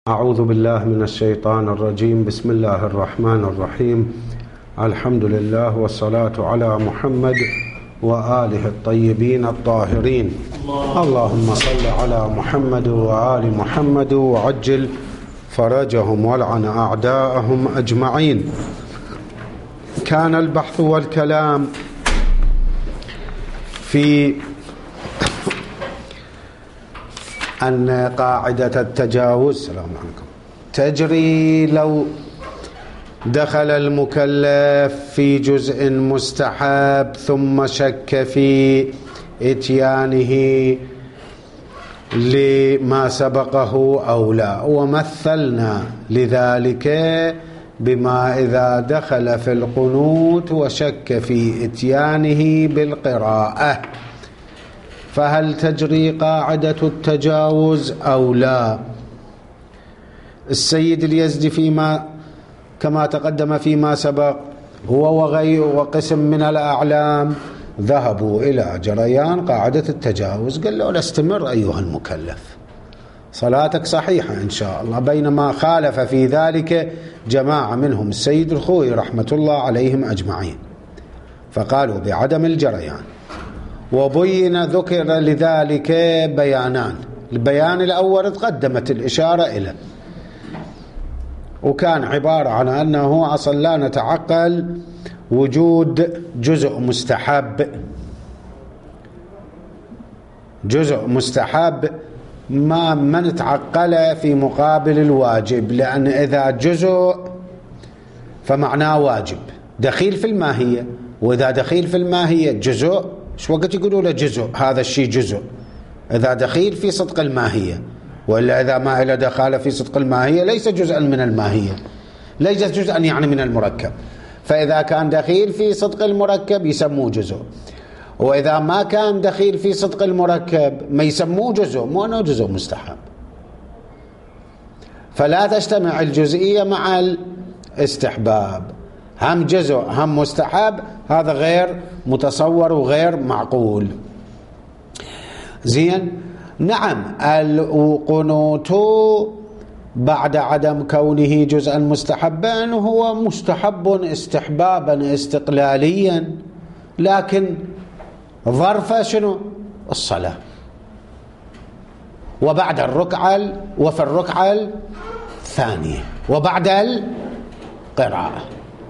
أعوذ بالله من الشيطان الرجيم. بسم الله الرحمن الرحيم. الحمد لله والصلاة على محمد وآله الطيبين الطاهرين. اللهم صل على محمد وآل محمد وعجل فرجهم والعن أعداءهم أجمعين. كان البحث والكلام في أن قاعدة التجاوز السلام عليكم تجري لو دخل المكلف في جزء مستحب ثم شك في إتيانه لما سبقه أو لا، ومثلنا لذلك بما إذا دخل في القنوت وشك في إتيانه بالقراءة، فهل تجري قاعدة التجاوز أو لا؟ السيد اليزدي فيما كما تقدم فيما سبق هو وغيره وقسم من الأعلام ذهبوا إلى جريان قاعدة التجاوز. قال له استمر أيها المكلف، صلاتك صحيحة إن شاء الله. بينما خالف في ذلك جماعة منهم السيد الخوئي رحمة الله عليهم أجمعين، فقالوا بعدم الجريان. وبين ذكر لذلك بيانان. البيان الأول تقدمت الإشارة إليه، وكان عبارة عن أنه أصلا لا نتعقل وجود جزء مستحب. جزء مستحب ما نتعقل في مقابل الواجب، لأن إذا جزء فمعناه واجب دخيل في الماهية، وإذا دخيل في الماهية جزء شو وقت يقولوا له جزء، هذا الشيء جزء إذا دخيل في صدق الماهية، وإلا إذا ما إلى دخال في صدق الماهية ليس جزءا من الماهية، ليس جزءا يعني من المركب. فإذا كان دخيل في صدق المركب يسموه جزء، وإذا ما كان دخيل في صدق المركب ما يسموه جزء، مو أنه جزء مستحب. فلا تجتمع الجزئية مع الاستحباب، هم جزء هم مستحب، هذا غير متصور وغير معقول. زين. نعم، القنوت بعد عدم كونه جزءا مستحبا هو مستحب استحبابا استقلاليا، لكن ظرف شنو؟ الصلاة، وبعد الركعة وفي الركعة الثانية وبعد القراءة.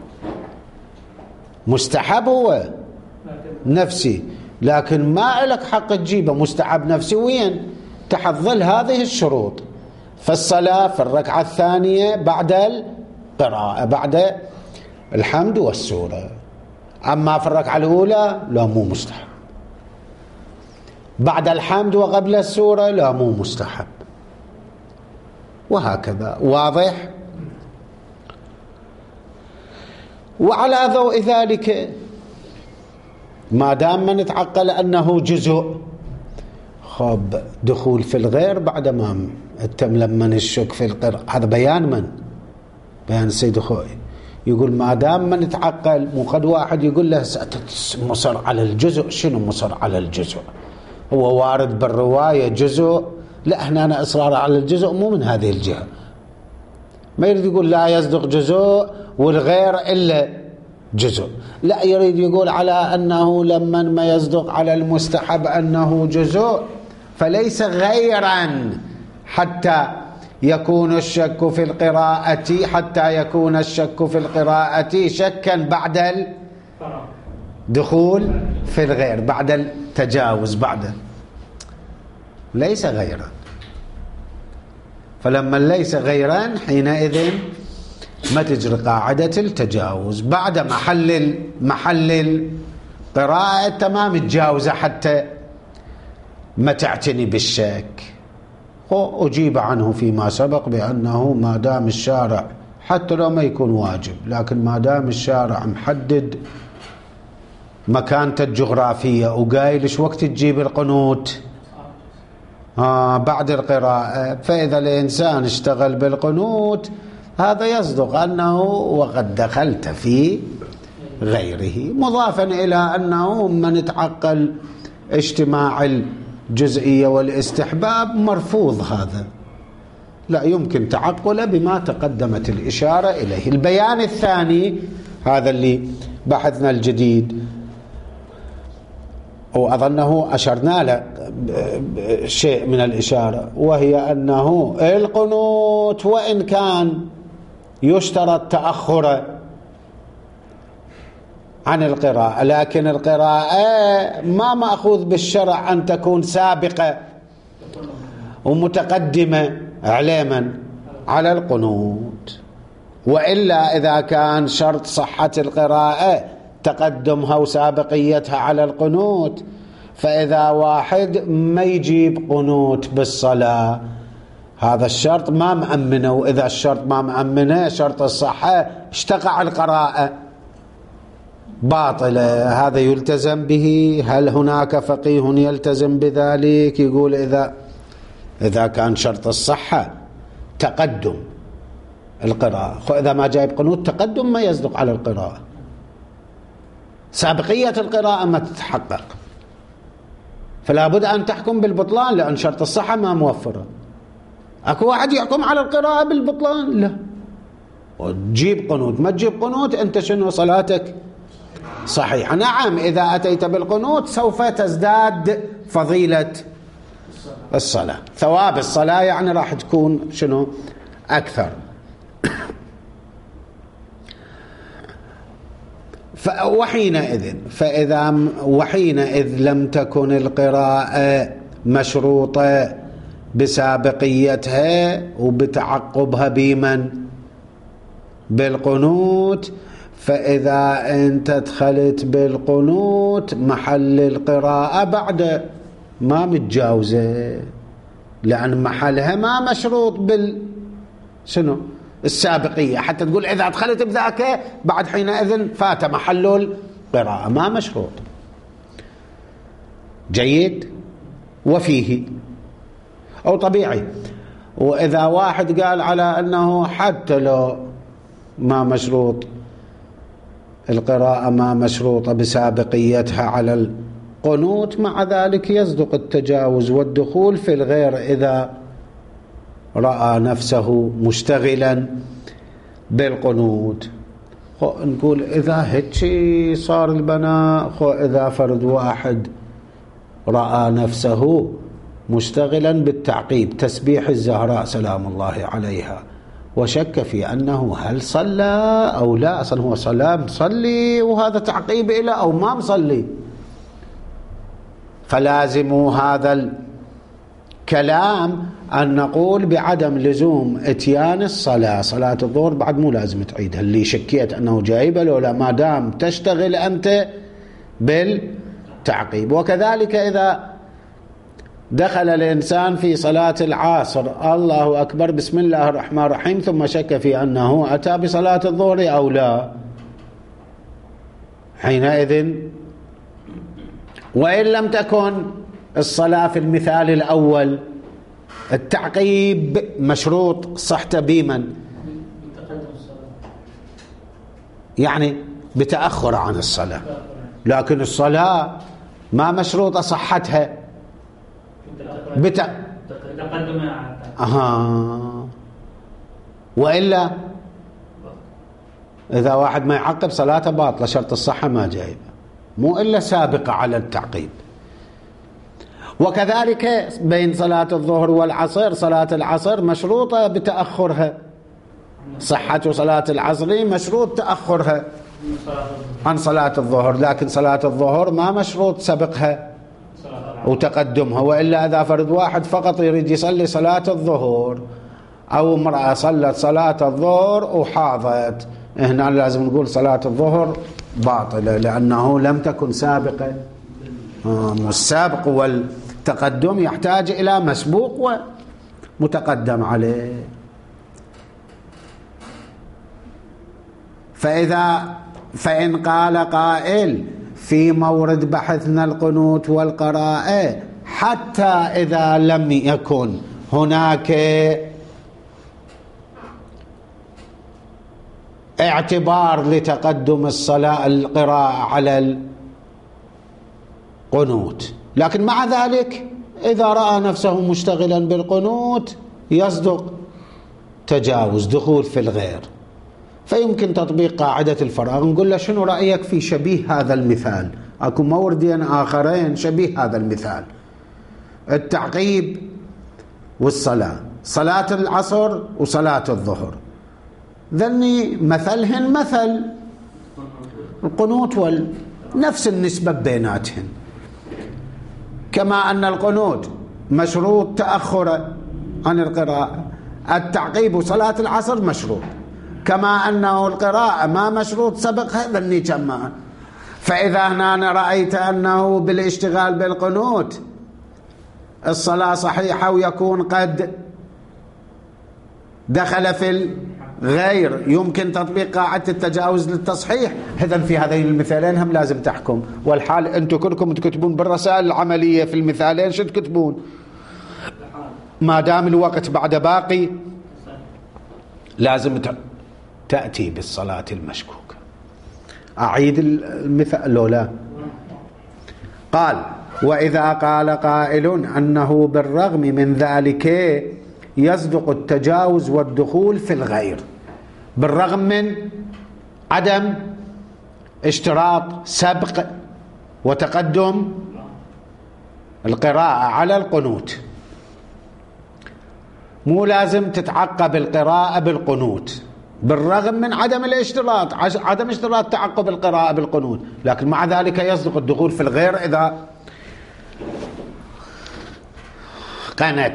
مستحب هو نفسي، لكن ما لك حق تجيبه مستحب نفسي وين تحت ظل هذه الشروط. فالصلاة في الركعة الثانية بعد القراءة بعد الحمد والسورة، أما في الركعة الأولى لا مو مستحب، بعد الحمد وقبل السورة لا مو مستحب، وهكذا. واضح؟ وعلى ضوء ذلك ما دام من نتعقل أنه جزء، خب دخول في الغير بعد ما التم لما نشك في القراءة، هذا بيان من؟ بيان السيد الخوئي. يقول ما دام من نتعقل، مو قد واحد يقول له مصر على الجزء. شنو مصر على الجزء؟ هو وارد بالرواية جزء، لا هنا أنا إصرار على الجزء مو من هذه الجهة. ما يريد يقول لا يصدق جزء والغير إلا جزء، لا يريد يقول على أنه لما ما يصدق على المستحب أنه جزء فليس غيرا، حتى يكون الشك في القراءة، حتى يكون الشك في القراءة شكا بعد الدخول في الغير، بعد التجاوز، بعد ليس غيرا. فلما ليس غيرا حينئذ ما تجري قاعدة التجاوز. بعد محل القراءة تمام تجاوزه حتى ما تعتني بالشك. وأجيب عنه فيما سبق بأنه ما دام الشارع حتى لو ما يكون واجب، لكن ما دام الشارع محدد مكانته الجغرافية وقايل ايش وقت تجيب القنوت بعد القراءة، فإذا الإنسان اشتغل بالقنوت هذا يصدق أنه وقد دخلت في غيره، مضافا إلى أنه من نتعقل اجتماع الجزئية والاستحباب مرفوض هذا، لا يمكن تعقله بما تقدمت الإشارة إليه. البيان الثاني هذا اللي بحثنا الجديد، وأظنه أشرنا له شيء من الإشارة، وهي أنه القنوت وإن كان يشترط تأخره عن القراءة، لكن القراءة ما مأخوذ بالشرع أن تكون سابقة ومتقدمة علما على القنوت، وإلا إذا كان شرط صحة القراءة تقدمها وسابقيتها على القنوت، فإذا واحد ما يجيب قنوت بالصلاة هذا الشرط ما مأمنه، وإذا الشرط ما مأمنه شرط الصحة اشتقع القراءة باطلة، هذا يلتزم به. هل هناك فقيه يلتزم بذلك؟ يقول إذا كان شرط الصحة تقدم القراءة، إذا ما جايب قنوت تقدم ما يصدق على القراءة، سابقية القراءة ما تتحقق، فلا بد أن تحكم بالبطلان لأن شرط الصحة ما موفرة. أكو واحد يحكم على القراءة بالبطلان؟ لا. وتجيب قنوت ما تجيب قنوت أنت شنو صلاتك صحيحة. نعم إذا أتيت بالقنوت سوف تزداد فضيلة الصلاة، ثواب الصلاة يعني راح تكون شنو أكثر. وحينئذ لم تكن القراءة مشروطة بسابقيتها وبتعقبها بمن بالقنوت، فإذا أنت دخلت بالقنوت محل القراءة بعد ما متجاوزة، لأن محلها ما مشروط شنو السابقية، حتى تقول إذا دخلت بذاك بعد حينئذ فات محل القراءة، ما مشروط. جيد. وفيه أو طبيعي. وإذا واحد قال على أنه حتى لو ما مشروط القراءة ما مشروطة بسابقيتها على القنوت، مع ذلك يصدق التجاوز والدخول في الغير إذا رأى نفسه مشتغلا بالقنوت. نقول إذا هيك صار البناء، إذا فرد واحد رأى نفسه مشتغلا بالتعقيب تسبيح الزهراء سلام الله عليها وشك في أنه هل صلى أو لا، أصلا هو صلى مصلي وهذا تعقيب إلى أو ما مصلي، فلازم هذا الكلام أن نقول بعدم لزوم اتيان الصلاة. صلاة الظهر بعد مو لازم تعيدها، اللي شكيت أنه جايبه لولا ما دام تشتغل أنت بالتعقيب. وكذلك إذا دخل الإنسان في صلاة العصر الله أكبر بسم الله الرحمن الرحيم ثم شك في أنه أتى بصلاة الظهر أو لا، حينئذ وإن لم تكن الصلاة في المثال الأول التعقيب مشروط صحت بمن يعني بتأخر عن الصلاة، لكن الصلاة ما مشروطة صحتها وإلا إذا واحد ما يعقب صلاته باطلة، شرط الصحة ما جايبه، مو إلا سابقة على التعقيب. وكذلك بين صلاة الظهر والعصر، صلاة العصر مشروطة بتأخرها، صحة صلاة العصر مشروط تأخرها عن صلاة الظهر، لكن صلاة الظهر ما مشروط سبقها وتقدمها. وإلا إذا فرد واحد فقط يريد يصلي صلاة الظهر أو امرأة صلت صلاة الظهر وحاضت، هنا لازم نقول صلاة الظهر باطلة لأنه لم تكن سابقة. السابق والتقدم يحتاج إلى مسبوق ومتقدم عليه. فإن قال قائل في مورد بحثنا القنوت والقراءة حتى إذا لم يكن هناك اعتبار لتقدم الصلاة القراءة على القنوت، لكن مع ذلك إذا رأى نفسه مشتغلا بالقنوت يصدق تجاوز دخول في الغير، فيمكن تطبيق قاعدة الفراغ. نقول له شنو رأيك في شبيه هذا المثال؟ أكو موردين آخرين شبيه هذا المثال، التعقيب والصلاة، صلاة العصر وصلاة الظهر، ذني مثلهن مثل القنوت نفس النسبة بيناتهن. كما أن القنوت مشروط تأخر عن القراءة، التعقيب وصلاة العصر مشروط، كما أنه القراءة ما مشروط سبقها ذني جمعا. فإذا هنا رأيت أنه بالاشتغال بالقنوت الصلاة صحيحة ويكون قد دخل في الغير، يمكن تطبيق قاعدة التجاوز للتصحيح. إذن في هذين المثالين هم لازم تحكم. والحال أنتم كلكم تكتبون بالرسائل العملية في المثالين شو تكتبون؟ ما دام الوقت بعد باقي لازم تأتي بالصلاة المشكوكة. أعيد المثال لو لا؟ قال: وإذا قال قائل أنه بالرغم من ذلك يصدق التجاوز والدخول في الغير، بالرغم من عدم اشتراط سبق وتقدم القراءة على القنوت، مو لازم تتعقب القراءة بالقنوت، بالرغم من عدم الاشتراط، عدم اشتراط تعقب القراءة بالقنوت، لكن مع ذلك يصدق الدخول في الغير إذا قنت.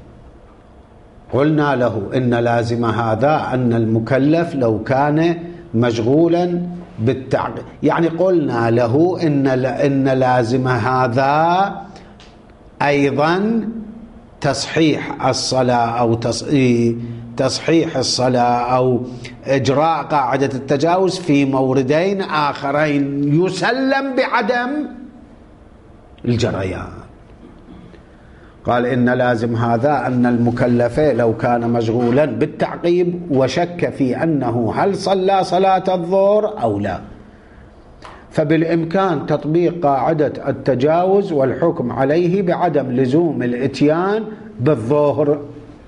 قلنا له إن لازم هذا أن المكلف لو كان مشغولا بالتعقيب، يعني قلنا له إن لازم هذا أيضا تصحيح الصلاة أو تصحيح الصلاة أو إجراء قاعدة التجاوز في موردين آخرين يسلم بعدم الجريان. قال إن لازم هذا أن المكلف لو كان مشغولا بالتعقيب وشك في أنه هل صلى صلاة الظهر أو لا، فبالإمكان تطبيق قاعدة التجاوز والحكم عليه بعدم لزوم الإتيان بالظهر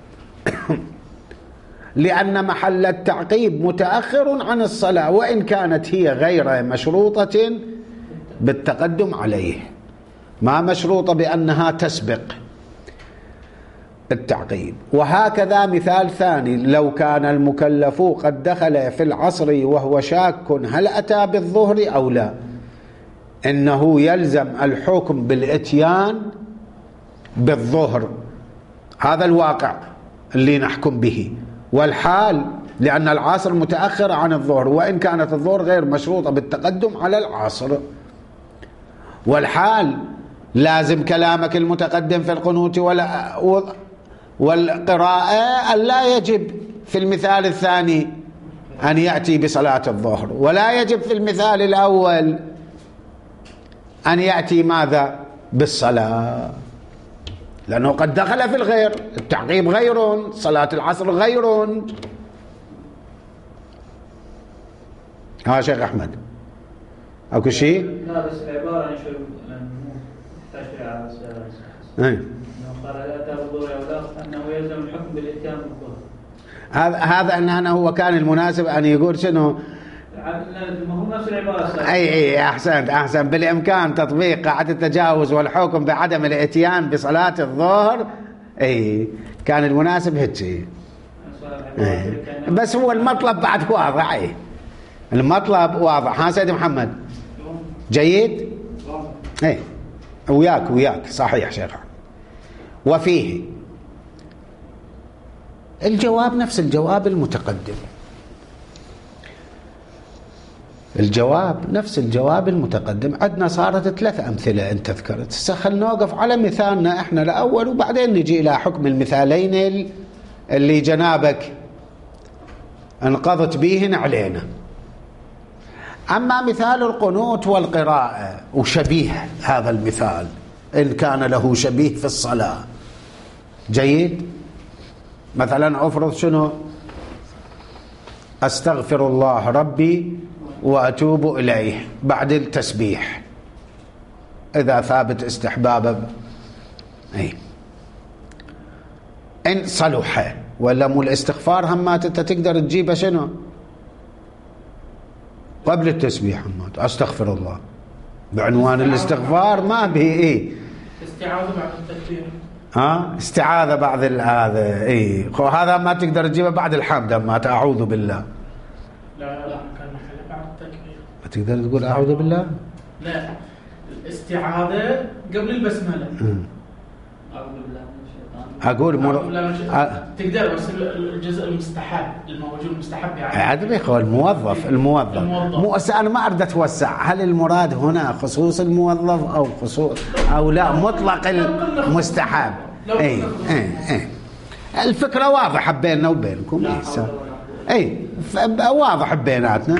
لأن محل التعقيب متأخر عن الصلاة، وإن كانت هي غير مشروطة بالتقدم عليه، ما مشروطة بأنها تسبق التعقيب. وهكذا مثال ثاني: لو كان المكلف قد دخل في العصر وهو شاك هل أتى بالظهر أو لا، إنه يلزم الحكم بالإتيان بالظهر، هذا الواقع اللي نحكم به. والحال لأن العصر متأخر عن الظهر، وإن كانت الظهر غير مشروطة بالتقدم على العصر. والحال لازم كلامك المتقدم في القنوت والقراءة ألا يجب في المثال الثاني أن يأتي بصلاة الظهر، ولا يجب في المثال الأول أن يأتي ماذا؟ بالصلاة، لأنه قد دخل في الغير، التعقيب غير، صلاة العصر غير. ها شيخ أحمد أكو شيء؟ لا بس العبارة عن شو تشريع قال لا أتى بالظهر أو لا، أنه يلزم الحكم بالإتيان بالظهر. هذا أنه هو كان المناسب أن يقول شنو؟ ما هو نفس العبارة. أي أحسن. بالإمكان تطبيق قاعدة التجاوز والحكم بعدم الإتيان بصلاة الظهر. أي كان المناسب هيك. بس هو المطلب بعد واضح. أي المطلب واضح. ها سيد محمد جيد؟ أي وياك صحيح شيخ. وفيه الجواب نفس الجواب المتقدم، عندنا صارت 3 أمثلة أنت ذكرت. خلنا نوقف على مثالنا إحنا الأول وبعدين نجي إلى حكم المثالين اللي جنابك انقضت بيهن علينا. أما مثال القنوت والقراءة وشبيه هذا المثال إن كان له شبيه في الصلاة جيد. مثلا أفرض شنو؟ أستغفر الله ربي وأتوب إليه بعد التسبيح، إذا ثابت استحبابه. إن صلح ولا مو الاستغفار همات أنت تقدر تجيبه شنو قبل التسبيح همات أستغفر الله بعنوان الاستغفار ما به إيه استعاذة بعد التكبير استعاذة بعد هذا إيه هذا ما تقدر تجيبه بعد الحمد ما أعوذ بالله لا كان محله بعد التكبير ما تقدر تقول أعوذ بالله لا الاستعاذة قبل البسملة أعوذ بالله من الشيطان أقول تقدر بس الجزء المستحب الموجود المستحب يعني هذا بيقول الموظف مو أنا ما أريد أتوسع هل المراد هنا خصوص الموظف أو خصوص أو لا مطلق المستحب أي الفكرة واضحة بيننا وبينكم أي واضح بيناتنا.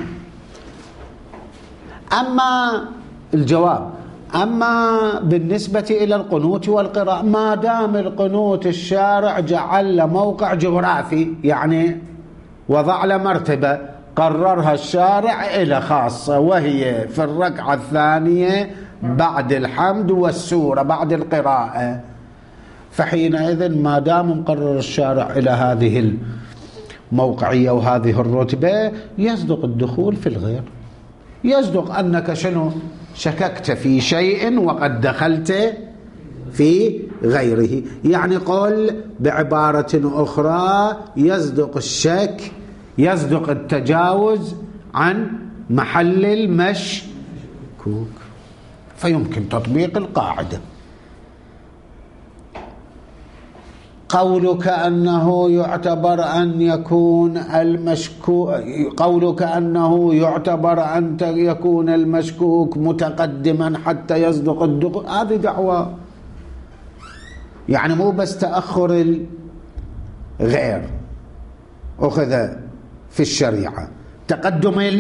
أما الجواب أما بالنسبة إلى القنوت والقراءة ما دام القنوت الشارع جعل له موقع جغرافي يعني وضع له مرتبة قررها الشارع إلى خاصة وهي في الركعة الثانية بعد الحمد والسورة بعد القراءة فحينئذ ما دام مقرر الشارع إلى هذه الموقعية وهذه الرتبة يصدق الدخول في الغير يصدق أنك شنو شككت في شيء وقد دخلت في غيره يعني قل بعبارة أخرى يصدق الشك يصدق التجاوز عن محل المشكوك فيمكن تطبيق القاعدة. قولك أنه يعتبر أن يكون المشكوك قولك أنه يعتبر أن يكون المشكوك متقدما حتى يصدق الدخول هذه دعوة يعني مو بس تأخر الغير أخذ في الشريعة تقدم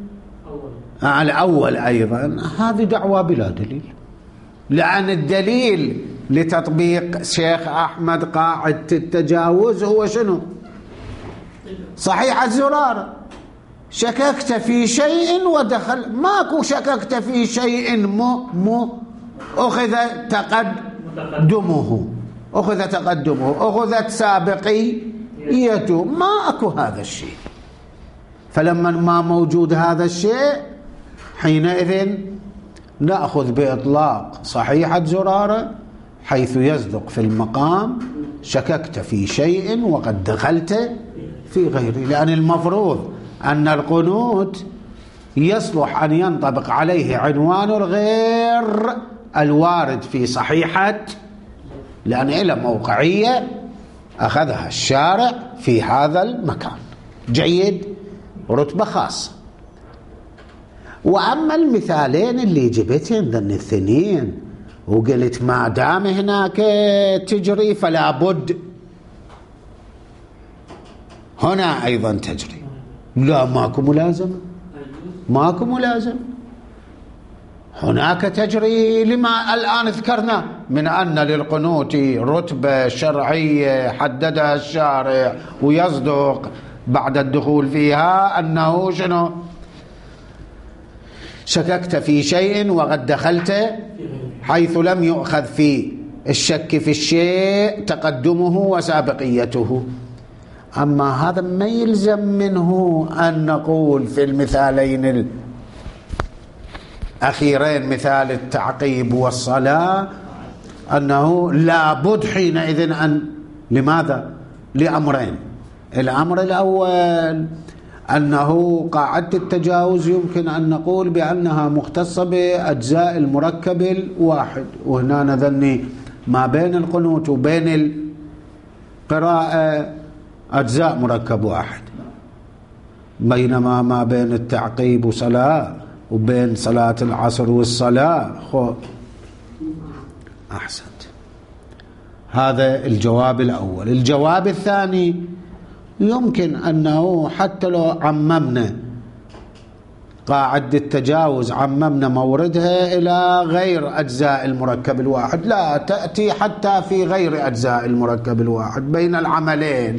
الأول أيضا هذه دعوة بلا دليل لأن الدليل لتطبيق شيخ أحمد قاعدة التجاوز هو شنو صحيح الزرار شككت في شيء ودخل ماكو شككت في شيء مو أخذ تقدمه أخذت سابقيته ما أكو هذا الشيء فلما ما موجود هذا الشيء حينئذ نأخذ بإطلاق صحيحة زرارة حيث يصدق في المقام شككت في شيء وقد دخلت في غيره لأن المفروض أن القنوت يصلح أن ينطبق عليه عنوان الغير الوارد في صحيحة لأن إلى موقعية أخذها الشارع في هذا المكان جيد رتبة خاصة. وأما المثالين اللي جبتهم ذن الاثنين وقلت ما دام هناك تجري فلا بد هنا أيضا تجري لا ماكو ملازمة هناك تجري لما الآن ذكرنا من أن للقنوت رتبة شرعية حددها الشارع ويصدق بعد الدخول فيها أنه شنو شككت في شيء وقد دخلت حيث لم يؤخذ في الشك في الشيء تقدمه وسابقيته. أما هذا ما يلزم منه أن نقول في المثالين الأخيرين مثال التعقيب والصلاة أنه لا بد حينئذ أن لماذا لأمرين الأمر الأول أنه قاعدة التجاوز يمكن أن نقول بأنها مختصة بأجزاء المركب الواحد وهنا نظني ما بين القنوت وبين القراءة أجزاء مركب واحد بينما ما بين التعقيب وصلاة وبين صلاة العصر والصلاة أحسنت. هذا الجواب الأول. الجواب الثاني يمكن أنه حتى لو عممنا قاعدة التجاوز عممنا موردها إلى غير أجزاء المركب الواحد لا تأتي حتى في غير أجزاء المركب الواحد بين العملين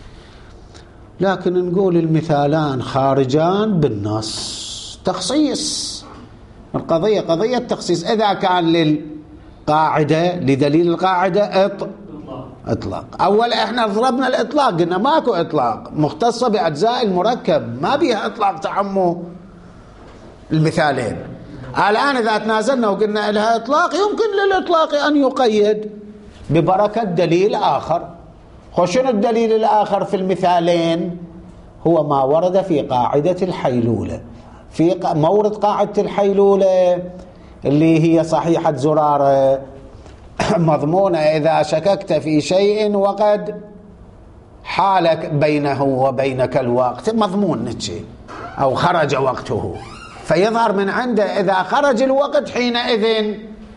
لكن نقول المثالان خارجان بالنص تخصيص القضية قضية تخصيص إذا كان للقاعدة لدليل القاعدة إطلاق. أول إحنا ضربنا الإطلاق، قلنا ماكو إطلاق، مختصة بأجزاء المركب، ما بيها إطلاق تعمو المثالين. الآن إذا تنازلنا وقلنا لها إطلاق، يمكن للإطلاق أن يقيد ببركة دليل آخر. شنو الدليل الآخر في المثالين؟ هو ما ورد في قاعدة الحيلولة. في مورد قاعدة الحيلولة اللي هي صحيحة زرارة مضمونة: إذا شككت في شيء وقد حالك بينه وبينك الوقت، مضمون نتشي أو خرج وقته، فيظهر من عنده إذا خرج الوقت حينئذ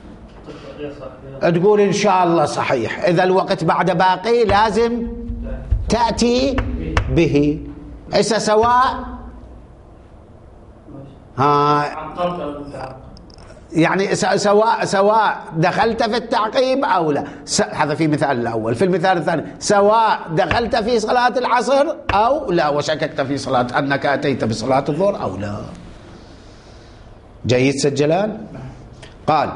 تقول إن شاء الله صحيح. إذا الوقت بعد باقي لازم تأتي به. إسا سواء يعني سواء دخلت في التعقيب أو لا. هذا في مثال الأول. في المثال الثاني: سواء دخلت في صلاة العصر أو لا، وشككت في صلاة أنك أتيت بصلاة الظهر أو لا. جيد سجلان؟ قال: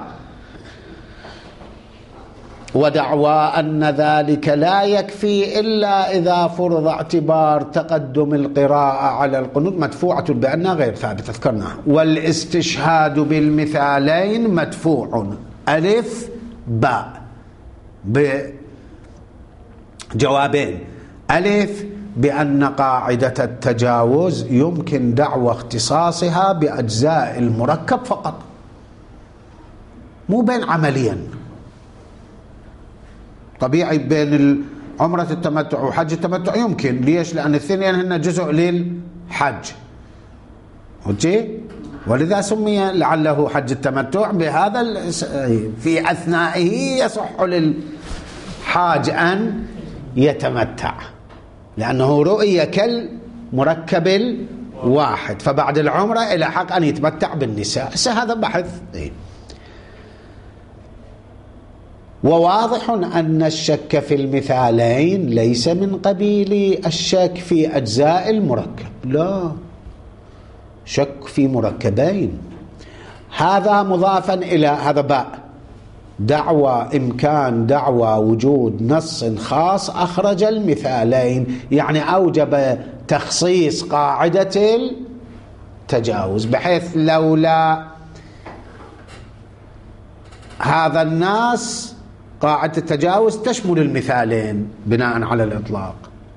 ودعوى أن ذلك لا يكفي إلا إذا فرض اعتبار تقدم القراءة على القنوت مدفوعة بأنها غير ثابتة، ذكرناها. والاستشهاد بالمثالين مدفوع ألف باء بجوابين: ألف بأن قاعدة التجاوز يمكن دعوى اختصاصها بأجزاء المركب فقط، مو بين عمليا. طبيعي بين عمرة التمتع وحج التمتع يمكن. ليش؟ لأن الاثنين هن جزء للحج، ولذا سمي لعله حج التمتع بهذا. في أثنائه يصح للحاج أن يتمتع لأنه رؤية كالمركب الواحد، فبعد العمرة إلى حق أن يتمتع بالنساء. هذا بحث. وواضح أن الشك في المثالين ليس من قبيل الشك في أجزاء المركب، لا، شك في مركبين. هذا مضافا إلى هذا باء دعوى إمكان دعوى وجود نص خاص أخرج المثالين، يعني أوجب تخصيص قاعدة التجاوز، بحيث لولا هذا النص قاعدة التجاوز تشمل المثالين بناء على الإطلاق.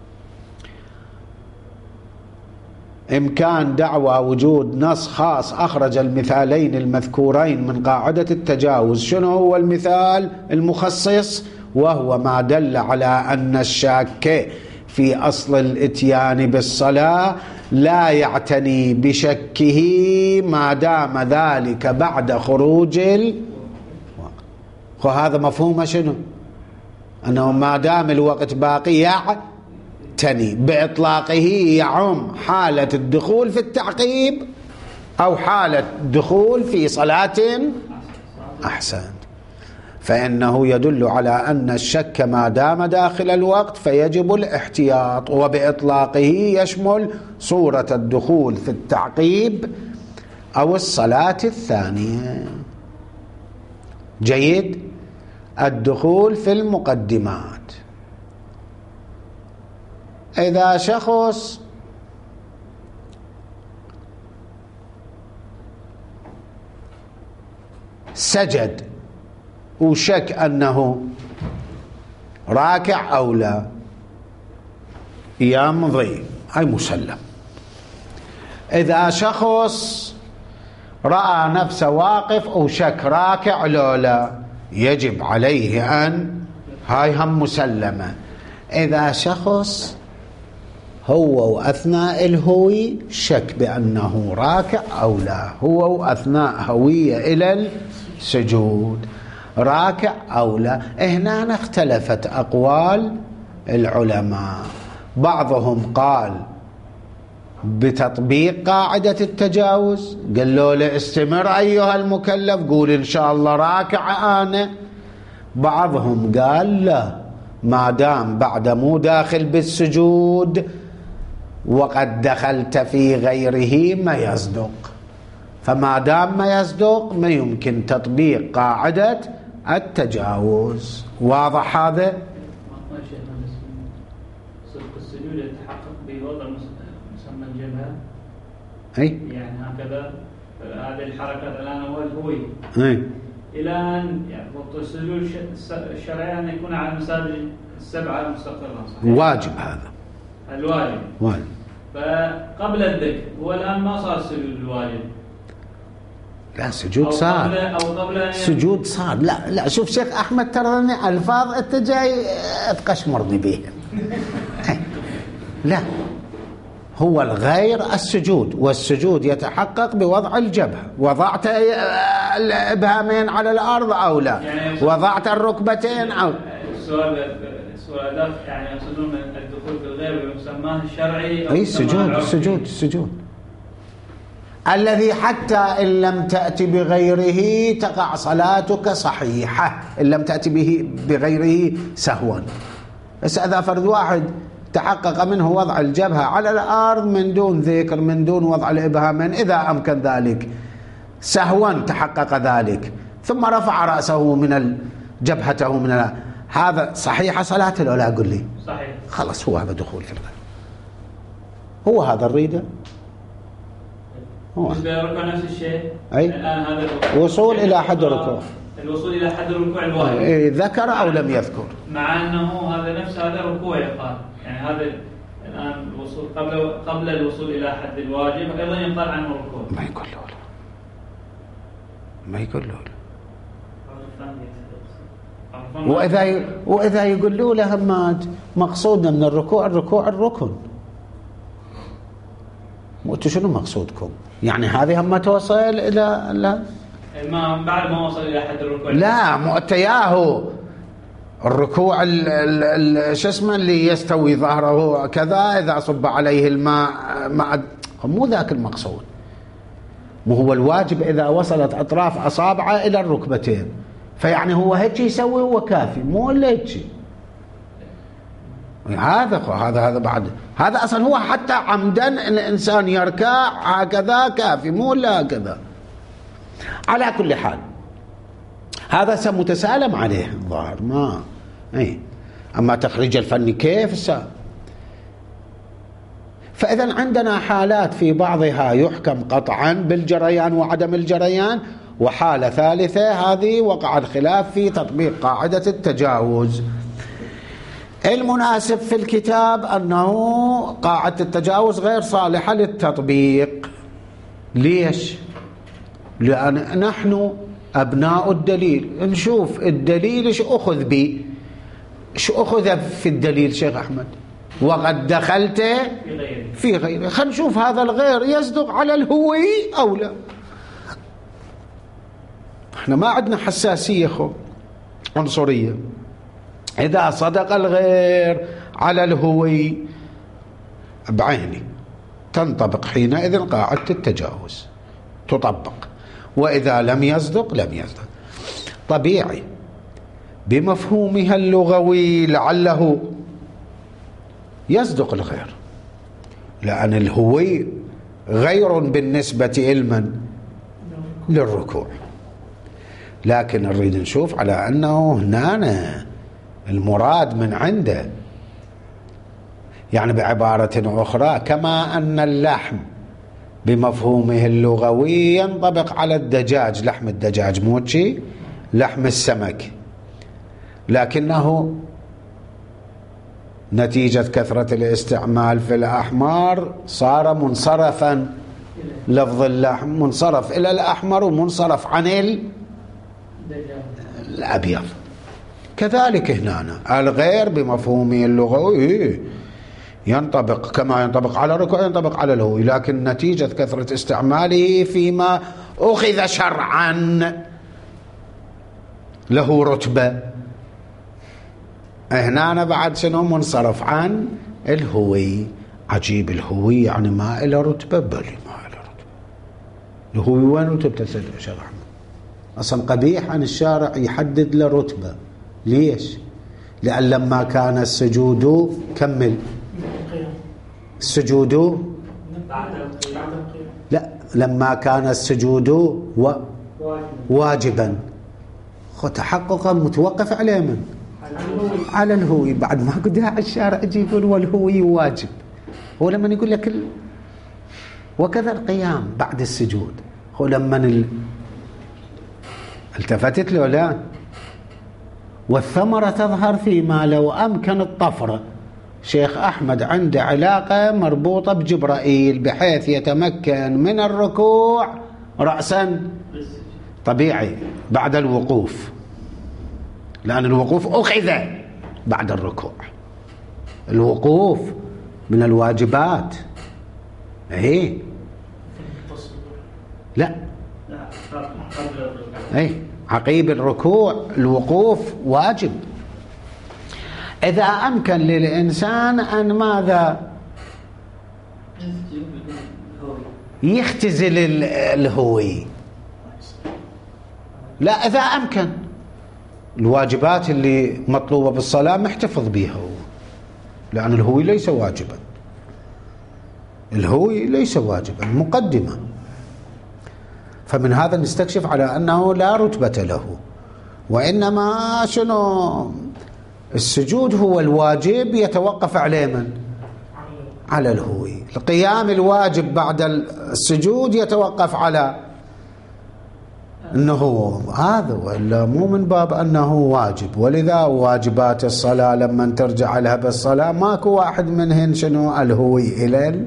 إمكان دعوى وجود نص خاص أخرج المثالين المذكورين من قاعدة التجاوز. شنو هو المثال المخصص؟ وهو ما دل على أن الشاك في أصل الإتيان بالصلاة لا يعتني بشكه ما دام ذلك بعد خروج وهذا مفهوم شنو؟ أنه ما دام الوقت باقي يعتني بإطلاقه يعم حالة الدخول في التعقيب أو حالة دخول في صلاة أحسن، فإنه يدل على أن الشك ما دام داخل الوقت فيجب الاحتياط، وبإطلاقه يشمل صورة الدخول في التعقيب أو الصلاة الثانية. جيد. الدخول في المقدمات: إذا شخص سجد وشك أنه راكع أو لا، يمضي، هاي مسلم. إذا شخص رأى نفسه واقف وشك راكع لو لا، يجب عليه أن هاي هم مسلمة. إذا شخص هو وأثناء الهوي شك بأنه راكع أو لا، هو وأثناء هوية إلى السجود راكع أو لا، هنا اختلفت أقوال العلماء. بعضهم قال بتطبيق قاعدة التجاوز، قالوا له استمر أيها المكلف، قول إن شاء الله راكع أنا. بعضهم قال لا، ما دام بعد مو داخل بالسجود وقد دخلت في غيره ما يصدق، فما دام ما يصدق ما يمكن تطبيق قاعدة التجاوز. واضح هذا؟ السجود يتحقق بوضع مسمى الجبهة. أي يعني هكذا هذه الحركات الآن هو الهوي. أي إلى أن يضبط السجود الشرعي أن يكون على المساجد السبعة مستقرة. واجب هذا. الواجب. واجب. فقبل الذكر هو الآن ما صار السجود الواجب. لا سجود صار. سجود صار. لا شوف شيخ أحمد ترى ألفاظ أنت جاي تقشمرني بيها. لا هو الغير السجود، والسجود يتحقق بوضع الجبهة. وضعت الإبهامين على الأرض أو لا، يعني وضعت الركبتين أو السؤال يعني يقصدون الدخول في الغير بمسماه الشرعي أو أي السجود الذي حتى إن لم تأتي بغيره تقع صلاتك صحيحة، إن لم تأتي بغيره سهوا. بس إذا فرد واحد تحقق منه وضع الجبهة على الأرض من دون ذكر، من دون وضع الإبهامين، إذا أمكن ذلك سهوا تحقق ذلك، ثم رفع رأسه من جبهته من هذا صحيحة صلاته ولا أقول لي صحيح؟ خلاص هو هذا دخول في الغير، هو هذا الريدة. الركوع نفس الشيء. أي الآن هذا وصول إلى حد الركوع، الوصول إلى حد الركوع الواجب ذكر أو لم يذكر، مع أنه هذا نفس هذا ركوع يقال. يعني هذا الآن الوصول قبل الوصول إلى حد الواجب أيضا يقال عنه ركوع. ما يقول له وإذا يقولوا له هماد مقصودنا من الركوع الركن، وانتو شنو مقصودكم؟ يعني هذه هم توصل إلى ما بعد ما وصل إلى حد الركوع. لا مؤتياه الركوع شو اسمه اللي يستوي ظهره كذا، إذا صب عليه الماء مو ذاك المقصود. مو هو الواجب إذا وصلت أطراف أصابعه إلى الركبتين، فيعني هو هيك يسوي هو كافي، مو إلا هيك. هذا بعد هذا أصلا هو حتى عمدا الإنسان يركع هكذا كافي، مو إلا هكذا. على كل حال هذا متسالم عليه الظاهر ما أما تخريج الفن كيف فإذا عندنا حالات في بعضها يحكم قطعا بالجريان وعدم الجريان، وحالة ثالثة هذه وقع الخلاف في تطبيق قاعدة التجاوز. المناسب في الكتاب أنه قاعدة التجاوز غير صالحة للتطبيق. ليش؟ لأن نحن أبناء الدليل، نشوف الدليل إيش أخذ به، إيش أخذ في الدليل شيخ أحمد، وقد دخلت في غيره. خلينا نشوف هذا الغير يصدق على الهوي أو لا. احنا ما عندنا حساسية عنصرية. إذا صدق الغير على الهوي بعيني تنطبق حينئذ قاعدة التجاوز تطبق، وإذا لم يصدق لم يصدق. طبيعي بمفهومها اللغوي لعله يصدق الغير، لأن الهوي غير بالنسبة علما للركوع، لكن نريد نشوف على أنه هنا المراد من عنده. يعني بعبارة أخرى كما أن اللحم بمفهومه اللغوي ينطبق على الدجاج، لحم الدجاج مو شيء لحم السمك، لكنه نتيجة كثرة الاستعمال في الأحمر صار منصرفا، لفظ اللحم منصرف إلى الأحمر ومنصرف عن الأبيض. كذلك هنا الغير بمفهومه اللغوي ينطبق كما ينطبق على الركوع ينطبق على الهوي، لكن نتيجة كثرة استعماله فيما أخذ شرعا له رتبة، هنا بعد شنو منصرف عن الهوي. عجيب، الهوي يعني ما إلى رتبة؟ بل ما إلى رتبة. الهوي وين رتبته شيخ أحمد؟ أصلا قبيح عن الشارع يحدد له رتبة. ليش؟ لأن لما كان السجود كمل السجود لا لما كان السجود واجبا تحققا متوقف عليه من على الهوي. بعد ما قدها الشارع يجي يقول والهوي واجب. هو لما يقول لك وكذا القيام بعد السجود، هو لما التفتت له لا. والثمرة تظهر فيما لو أمكن الطفرة. شيخ أحمد عنده علاقة مربوطة بجبرائيل بحيث يتمكن من الركوع رأسا طبيعي بعد الوقوف، لأن الوقوف أخذ بعد الركوع. الوقوف من الواجبات. ايه لا ايه عقيب الركوع الوقوف واجب. إذا أمكن للإنسان أن ماذا يختزل الهوي، لا إذا أمكن الواجبات اللي مطلوبة بالصلاة محتفظ بها، لأن الهوي ليس واجبا. الهوي ليس واجبا، مقدمة. فمن هذا نستكشف على أنه لا رتبة له، وإنما شنو السجود هو الواجب يتوقف عليه من؟ على الهوي. القيام الواجب بعد السجود يتوقف على أنه هذا، وإلا مو من باب أنه واجب. ولذا واجبات الصلاة لما ترجع لها بالصلاة ماكو واحد منهن شنو الهوي إلى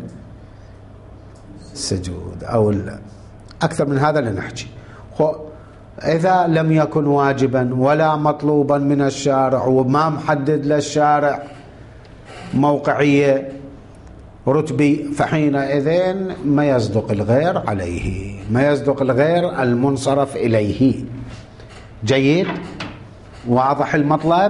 السجود أو أكثر من هذا لنحكي. إذا لم يكن واجبا ولا مطلوبا من الشارع وما محدد للشارع موقعية رتبي، فحينئذ ما يصدق الغير عليه، ما يصدق الغير المنصرف إليه. جيد؟ واضح المطلب؟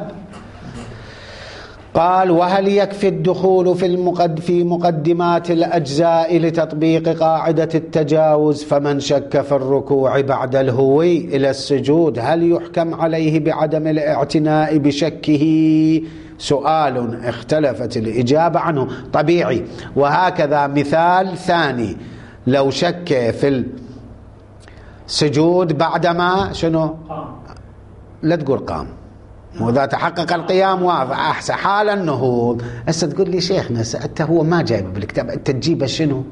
قال: وهل يكفي الدخول في مقدمات الأجزاء لتطبيق قاعدة التجاوز؟ فمن شك في الركوع بعد الهوي إلى السجود هل يحكم عليه بعدم الاعتناء بشكه؟ سؤال اختلفت الإجابة عنه. طبيعي. وهكذا مثال ثاني: لو شك في السجود بعدما شنو؟ لا تقول قام، وإذا تحقق القيام واضح أحسن حال النهوض. هسه تقول لي شيخنا أنت هو ما جايب بالكتاب، أنت تجيبه شنو؟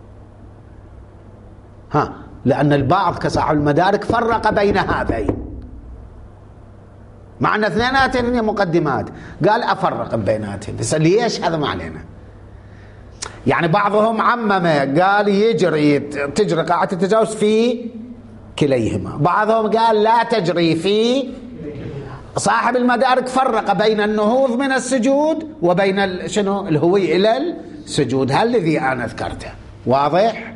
لأن البعض كصاحب المدارك فرق بين هذين، مع أن اثنيناتهم مقدمات، قال أفرق بيناتهم. بس ليش؟ هذا ما علينا. يعني بعضهم عمم قال تجري قاعدة التجاوز في كليهما، بعضهم قال لا تجري في. صاحب المدارك فرق بين النهوض من السجود وبين شنو الهوي إلى السجود، الذي أنا ذكرته. واضح؟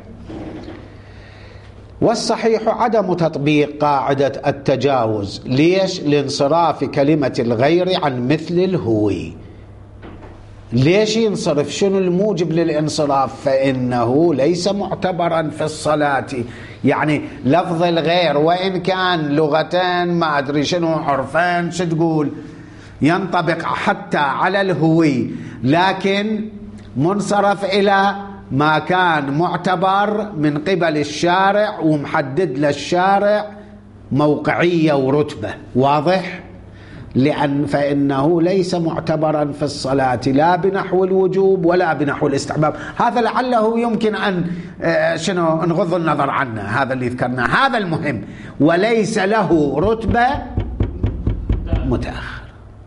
والصحيح عدم تطبيق قاعدة التجاوز. ليش؟ لانصراف كلمة الغير عن مثل الهوي. ليش ينصرف؟ شنو الموجب للانصراف؟ فإنه ليس معتبرا في الصلاة. يعني لفظ الغير وإن كان لغتين ما أدري شنو عرفين شو تقول ينطبق حتى على الهوي، لكن منصرف إلى ما كان معتبر من قبل الشارع ومحدد للشارع موقعية ورتبة. واضح؟ فإنه ليس معتبرا في الصلاة لا بنحو الوجوب ولا بنحو الاستحباب. هذا لعله يمكن أن نغض النظر عنه، هذا اللي ذكرناه، هذا المهم. وليس له رتبة متأخر،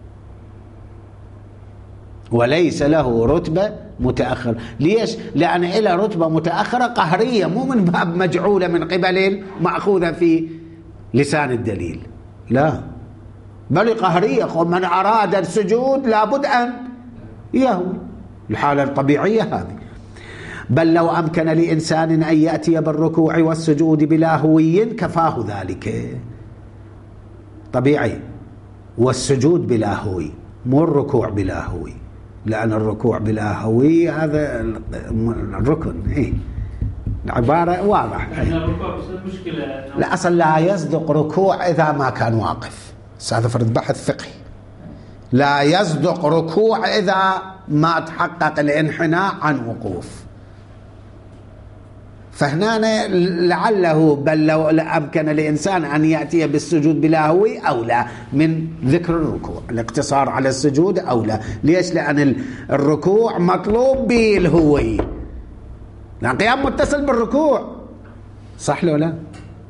وليس له رتبة متأخر. ليش؟ لأن إلى رتبة متأخرة قهرية، مو من باب مجعولة من قبل مأخوذة في لسان الدليل، لا، بل قهرية. من أراد السجود لابد أن يهوي، الحالة الطبيعية هذه. بل لو أمكن لإنسان أن يأتي بالركوع والسجود بلا هوي كفاه ذلك. طبيعي. والسجود بلا هوي، مو الركوع بلا هوي، لأن الركوع بلا هوي هذا الركن. العبارة واضح. الركوع بس المشكلة لا، أصلا لا يصدق ركوع إذا ما كان واقف. هذا فرد بحث فقهي. لا يصدق ركوع إذا ما تحقق الانحناء عن وقوف. فهنا لعله بل لو أمكن الإنسان أن يأتي بالسجود بلا هوي أولى من ذكر الركوع. الاقتصار على السجود أولى. ليش؟ لأن الركوع مطلوب به الهوي، لأن قيام متصل بالركوع، صح لو لا؟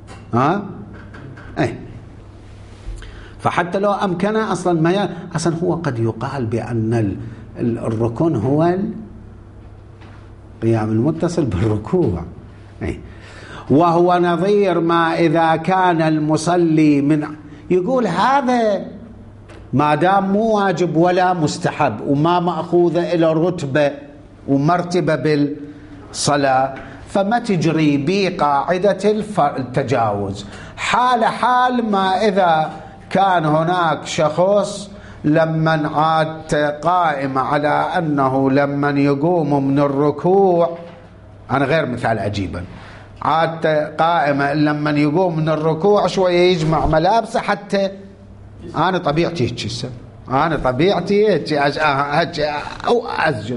فحتى لو أمكن أصلا ما أصلا هو قد يقال بأن الركن هو القيام المتصل بالركوع، وهو نظير ما إذا كان المصلي من، يقول هذا ما دام مو واجب ولا مستحب وما مأخوذ إلى رتبة ومرتبة بالصلاة، فما تجري بي قاعدة التجاوز. حال ما إذا كان هناك شخص لمن عاد قائم على أنه لمن يقوم من الركوع، أنا غير مثال عجيبا، عاد قائمة لمن يقوم من الركوع شوية يجمع ملابسه، حتى أنا طبيعتي هيك، أنا طبيعتي هيك أو أسجد،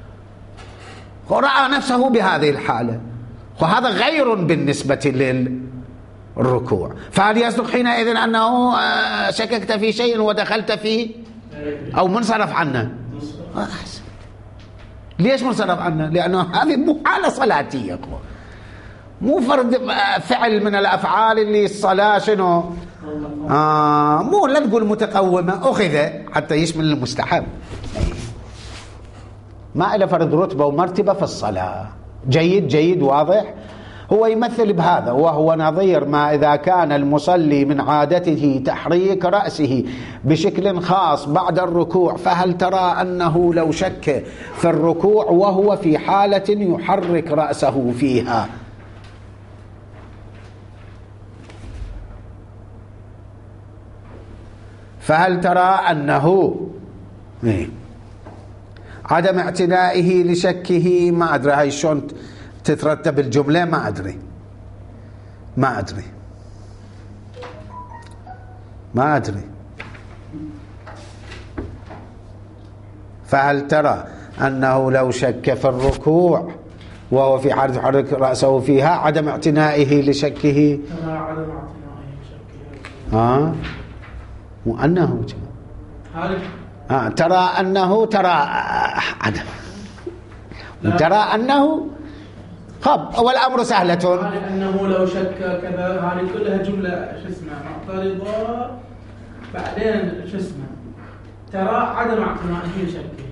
ورأى نفسه بهذه الحالة، وهذا غير بالنسبة للركوع. فهل يصدق حينئذ أنه شككت في شيء ودخلت فيه أو منصرف عنه؟ ليش منصرف عنه؟ لأنه هذه مو حالة صلاتية، مو فرد فعل من الأفعال اللي الصلاة شنو مو لا نقول متقومة، أخذ حتى يشمل المستحب، ما إلى فرد رتبة ومرتبة في الصلاة. جيد واضح. هو يمثل بهذا، وهو نظير ما إذا كان المصلي من عادته تحريك رأسه بشكل خاص بعد الركوع، فهل ترى أنه لو شك في الركوع وهو في حالة يحرك رأسه فيها، فهل ترى أنه عدم اعتنائه لشكه، ما أدري هاي شلون تترتب الجملة، ما أدري. فهل ترى أنه لو شك في الركوع وهو في حالة يحرك رأسه فيها عدم اعتنائه لشكه، مو أنه ترى أنه عدم، ترى أنه والأمر سهلة. أنه لو شك كذا، هذه كلها جملة شو اسمه معترضة، بعدين شو اسمه ترى عدم اعتنائه لشكه،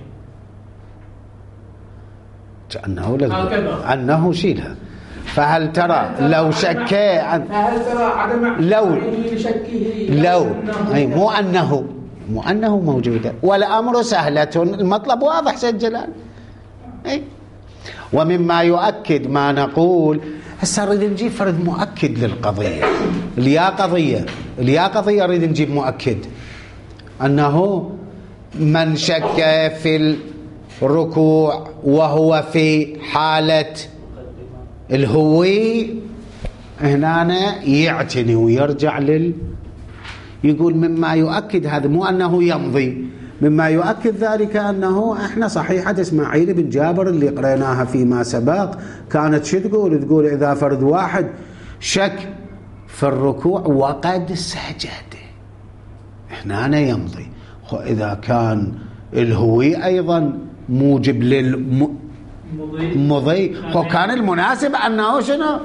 أنه شيلها. فهل ترى لو شك، فهل ترى عدم اعتنائه لشكه، مو أنه موجودة، والأمر سهلة، المطلب واضح سيد جلال. ومما يؤكد ما نقول هسه نريد نجيب فرد مؤكد للقضية، اليا قضية نريد نجيب مؤكد أنه من شك في الركوع وهو في حالة الهوي هنا يعتني ويرجع يقول مما يؤكد هذا، مو أنه يمضي، مما يؤكد ذلك أنه احنا صحيحة إسماعيل بن جابر اللي قريناها فيما سبق كانت شو تقول إذا فرد واحد شك في الركوع وقد سجد هنا يمضي. إذا كان الهوي أيضا موجب للمضي، وكان المناسب أنه شنو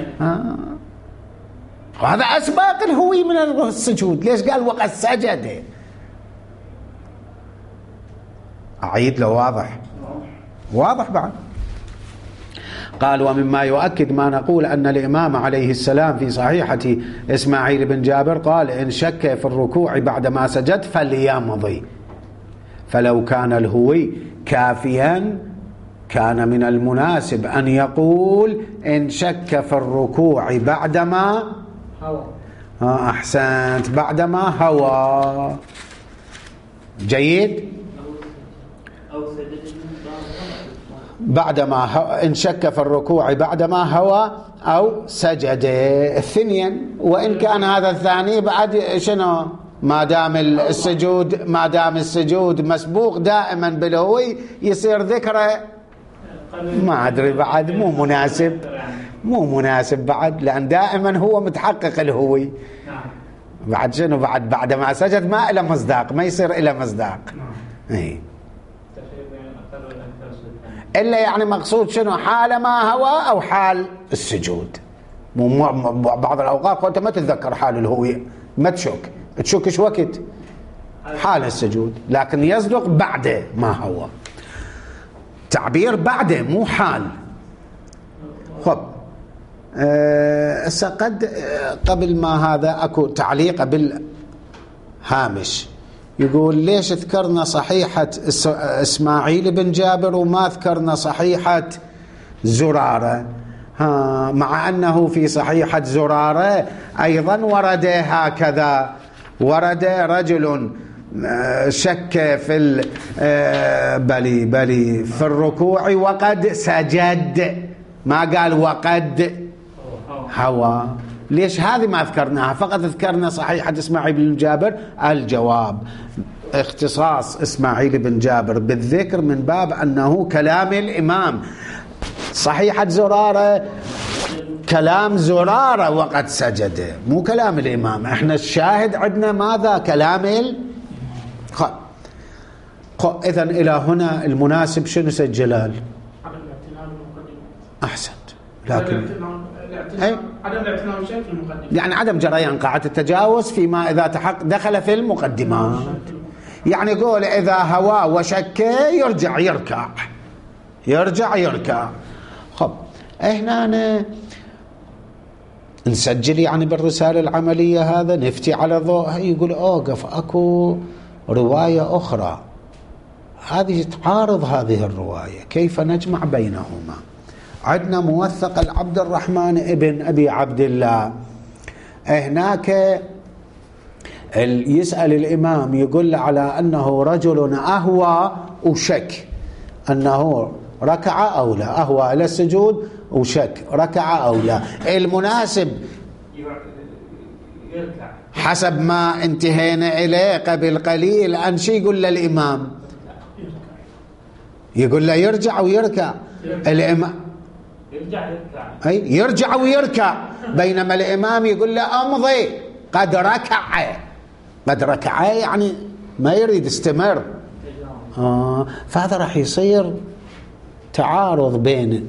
وهذا أسبق الهوي من السجود. ليش قال وقد سجد؟ أعيد له واضح بعد. قال ومما يؤكد ما نقول أن الإمام عليه السلام في صحيحة إسماعيل بن جابر قال إن شك في الركوع بعدما سجد فليمضي، فلو كان الهوي كافيا كان من المناسب أن يقول إن شك في الركوع بعدما أحسنت، بعدما هوى. جيد. بعدما إن شك في الركوع بعدما هوى أو سجد الثنيا، وإن كان هذا الثاني بعد شنو ما دام السجود مسبوق دائما بالهوي يصير ذكره ما أدري بعد مو مناسب، مو مناسب بعد، لأن دائما هو متحقق الهوي. بعد شنو بعد ما سجد ما إلى مصداق، ما يصير إلى مصداق. إيه. إلا يعني مقصود شنو؟ حال ما هو أو حال السجود. بعض الأوقات وأنت ما تتذكر حال الهوية، ما تشكش وقت حال السجود، لكن يصدق بعد ما هو، تعبير بعد مو حال. خب قبل ما هذا أكو تعليق بالهامش، يقول ليش ذكرنا صحيحة إسماعيل بن جابر وما ذكرنا صحيحة زرارة؟ مع أنه في صحيحة زرارة أيضا ورد هكذا، ورد رجل شك في بلي في الركوع وقد سجد، ما قال وقد هوى. ليش هذه ما ذكرناها؟ فقط ذكرنا صحيحة إسماعيل بن جابر. الجواب اختصاص إسماعيل بن جابر بالذكر من باب أنه كلام الإمام. صحيحة زرارة كلام زرارة وقد سجد، مو كلام الإمام. احنا الشاهد عندنا ماذا؟ كلام إذن إلى هنا المناسب شنو سجلال؟ أحسنت. لكن عدم الاعتناء بالشيء في المقدمة، يعني عدم جريان قاعدة التجاوز فيما إذا دخل في المقدمات. يعني يقول إذا هوى وشك يرجع يركع. خب هنا نسجل يعني بالرسالة العملية هذا، نفتي على ضوءها. يقول أوقف، أكو رواية أخرى هذه تعارض هذه الرواية، كيف نجمع بينهما؟ عندنا موثق العبد الرحمن ابن أبي عبد الله، هناك يسأل الإمام يقول على أنه رجل أهوى وشك أنه ركع أو لا، أهوى إلى السجود وشك ركع أو لا. المناسب حسب ما انتهينا إليه قبل قليل أن شي يقول للإمام، يقول له يرجع ويركع. الإمام يرجع ويركع، بينما الإمام يقول له أمضي قد ركع يعني ما يريد استمر. فهذا راح يصير تعارض بين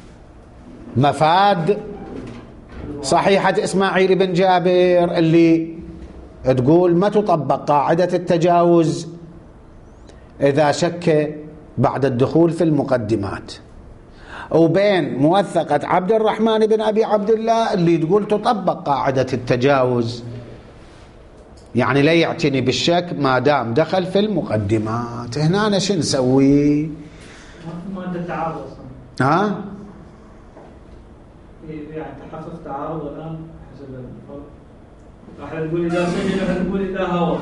مفاد صحيحة إسماعيل بن جابر اللي تقول ما تطبق قاعدة التجاوز إذا شك بعد الدخول في المقدمات، وبين موثقة عبد الرحمن بن أبي عبد الله اللي تقول تطبق قاعدة التجاوز، يعني لا يعتني بالشك ما دام دخل في المقدمات. هنا أنا شو نسوي؟ ما أنت تعارض أصلا. يعني تحقق تعارض الآن حسب الفرق. راح نقول إذا سجل، راح نقول إذا هوى.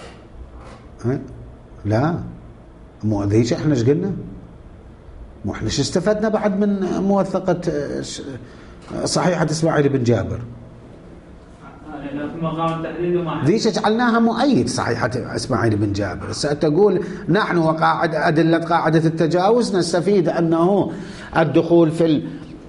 لا مو ذيش احنا ايش قلنا؟ مو احنا ايش استفدنا بعد من موثقة صحيحة إسماعيل بن جابر؟ ذيش جعلناها مؤيد صحيحة إسماعيل بن جابر. ستقول نحن وقاعدة أدلة قاعدة التجاوز نستفيد أنه الدخول في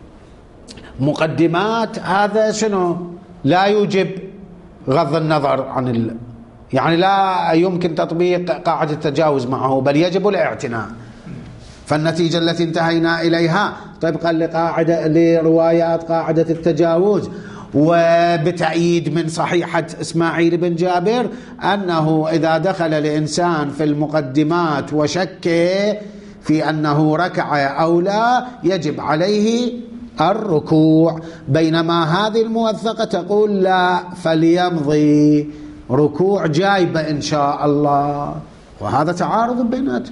المقدمات هذا شنو؟ لا يوجب غض النظر عن يعني لا يمكن تطبيق قاعدة التجاوز معه، بل يجب الاعتناء. فالنتيجة التي انتهينا إليها طبقا لروايات قاعدة التجاوز وبتأييد من صحيحة إسماعيل بن جابر أنه إذا دخل الإنسان في المقدمات وشك في أنه ركع أو لا يجب عليه الركوع، بينما هذه الموثقة تقول لا فليمضي ركوع جايبة إن شاء الله، وهذا تعارض بيناتهم.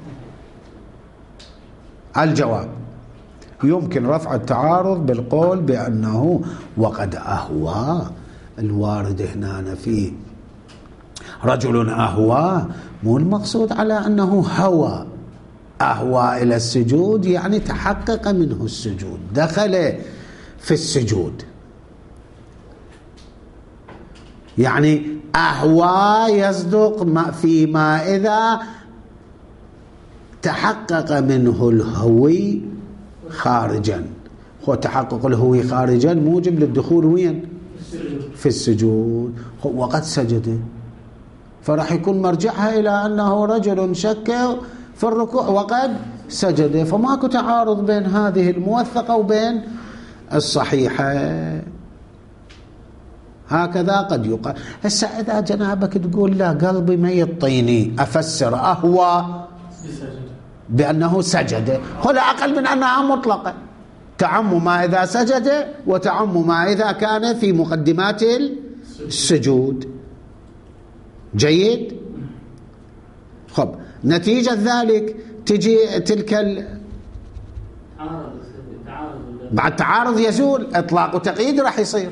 الجواب يمكن رفع التعارض بالقول بأنه وقد أهوى، الوارد هنا فيه رجل أهوى، مو المقصود على أنه أهوى إلى السجود يعني تحقق منه السجود، دخل في السجود. يعني أهوى يصدق فيما إذا تحقق منه الهوي خارجا. هو تحقق الهوية خارجا موجب للدخول وين؟ في السجود. وقد سجد، فراح يكون مرجعها إلى أنه رجل شك في الركوع وقد سجد، فماكو تعارض بين هذه الموثقة وبين الصحيحة. هكذا قد يقال. هسه إذا جنابك تقول لا قلبي ما يطيني أفسر أهوى بأنه سجد، ولا أقل من أنها مطلقة، تعم ما إذا سجد وتعم ما إذا كان في مقدمات السجود. جيد. خب نتيجة ذلك تجي تلك بعد تعارض يزول، إطلاق وتقييد راح يصير.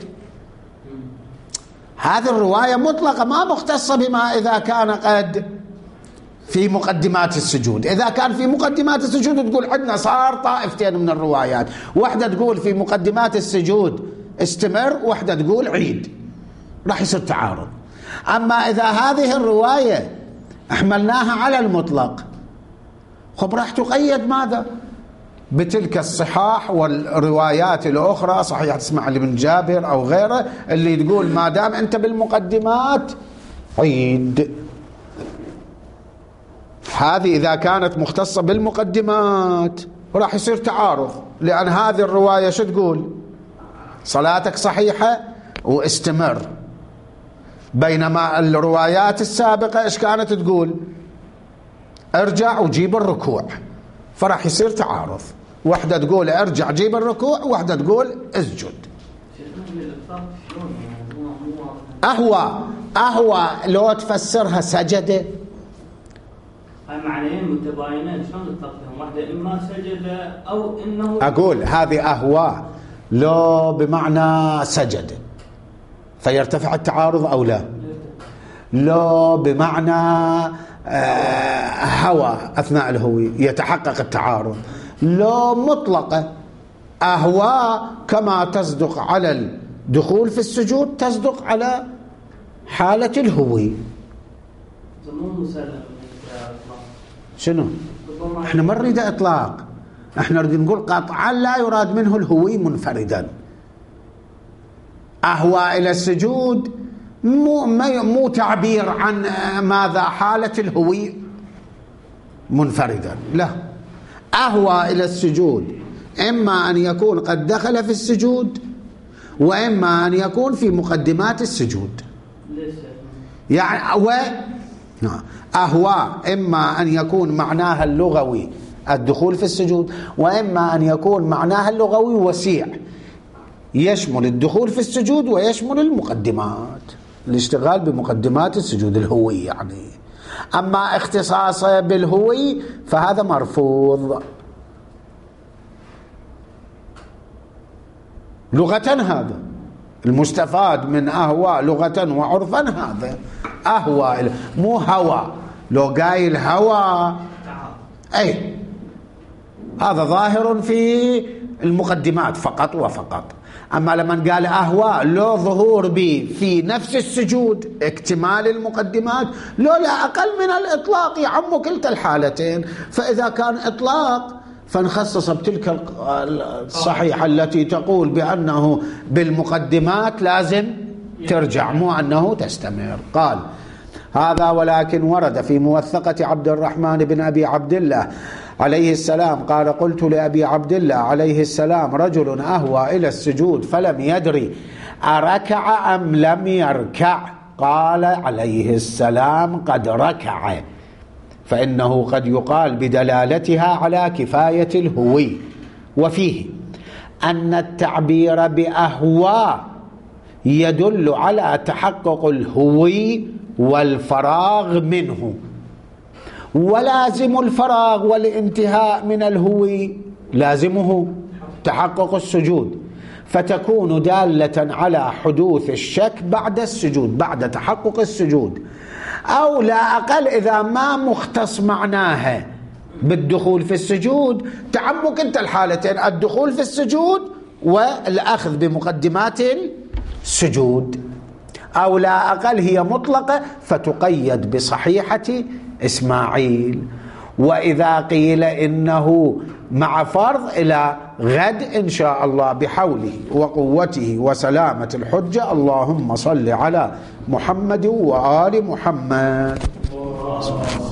هذه الرواية مطلقة ما مختصة بما إذا كان قد في مقدمات السجود. إذا كان في مقدمات السجود تقول عندنا صار طائفتين من الروايات، واحدة تقول في مقدمات السجود استمر، واحدة تقول عيد، راح يصير تعارض. أما إذا هذه الرواية احملناها على المطلق، خب راح تقيد ماذا؟ بتلك الصحاح والروايات الأخرى، صحيح تسمع بن جابر أو غيره اللي تقول ما دام أنت بالمقدمات عيد. هذه إذا كانت مختصة بالمقدمات راح يصير تعارض، لأن هذه الرواية شو تقول؟ صلاتك صحيحة واستمر، بينما الروايات السابقة إيش كانت تقول؟ ارجع وجيب الركوع، فراح يصير تعارض. واحدة تقول ارجع جيب الركوع، واحدة تقول اسجد. أهوى لو تفسرها سجد، معنيين متباينين، شلون تطلقهم؟ واحدة إما سجد أو إنه، أقول هذه أهوى لو بمعنى سجد فيرتفع التعارض أو لا؟ لو بمعنى هوى أثناء الهوي يتحقق التعارض. لو مطلقة أهوى كما تصدق على الدخول في السجود تصدق على حالة الهوي. شنو؟ احنا ما نريد اطلاق، احنا نريد نقول قطعا لا يراد منه الهوي منفردا. اهوى الى السجود مو تعبير عن ماذا حالة الهوي منفردا، لا، اهوى الى السجود اما ان يكون قد دخل في السجود واما ان يكون في مقدمات السجود. يعني أهوى إما أن يكون معناها اللغوي الدخول في السجود، وإما أن يكون معناها اللغوي وسيع يشمل الدخول في السجود ويشمل المقدمات، الاشتغال بمقدمات السجود الهوي يعني. أما اختصاصه بالهوي فهذا مرفوض لغة. هذا المستفاد من أهوى لغة وعرفا، هذا أهوى مو هوى. لو قايل هوى أي هذا ظاهر في المقدمات فقط وفقط. أما لما قال أهوى لو ظهور به في نفس السجود اكتمال المقدمات، لو لا أقل من الإطلاق يعم كلتا الحالتين. فإذا كان إطلاق فنخصص بتلك الصحيحة التي تقول بأنه بالمقدمات لازم ترجع، مو أنه تستمر. قال هذا ولكن ورد في موثقة عبد الرحمن بن أبي عبد الله عليه السلام قال قلت لأبي عبد الله عليه السلام رجل أهوى إلى السجود فلم يدري أركع أم لم يركع، قال عليه السلام قد ركع، فإنه قد يقال بدلالتها على كفاية الهوي. وفيه أن التعبير بأهوى يدل على تحقق الهوي والفراغ منه، ولازم الفراغ والانتهاء من الهوي لازمه تحقق السجود، فتكون دالة على حدوث الشك بعد السجود، بعد تحقق السجود، أو لا أقل إذا ما مختص معناها بالدخول في السجود تعمق انت الحالتين، الدخول في السجود والأخذ بمقدمات السجود، أو لا أقل هي مطلقة فتقيد بصحيحة إسماعيل. وإذا قيل إنه مع فرض إلى غد إن شاء الله بحوله وقوته وسلامة الحجة. اللهم صل على محمد وآل محمد.